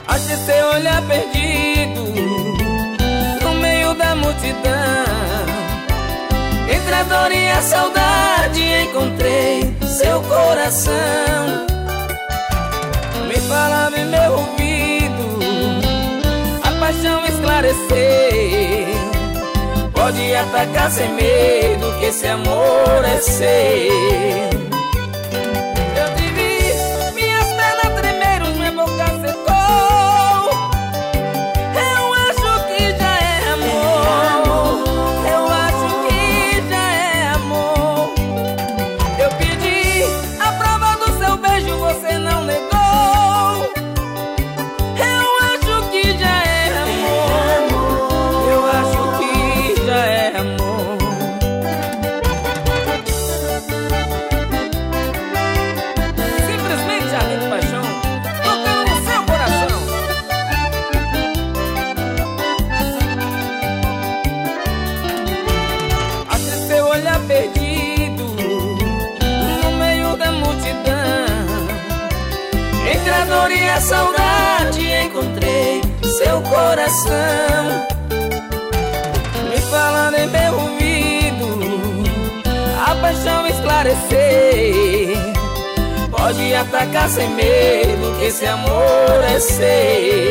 Achei seu olhar perdido no meio da multidão. Entre a dor e a saudade encontrei seu coração. Me falava em meu ouvido, a paixão esclarecer. Pode atacar sem medo, que esse amor é seu. Eu te vi, minhas pernas tremeram, minha boca secou. Eu acho que já é amor. Eu acho que já é amor. Eu pedi a prova do seu beijo, você não negou. Eu acho que já é amor. Eu acho que já é amor. Simplesmente além de paixão, tocando no seu coração. Achei seu olhar perdido no meio da multidão. Entre a dor e a saudade encontrei seu coração. Me falando em meu ouvido, a paixão esclarecer. Pode atacar sem medo, que esse amor é seu.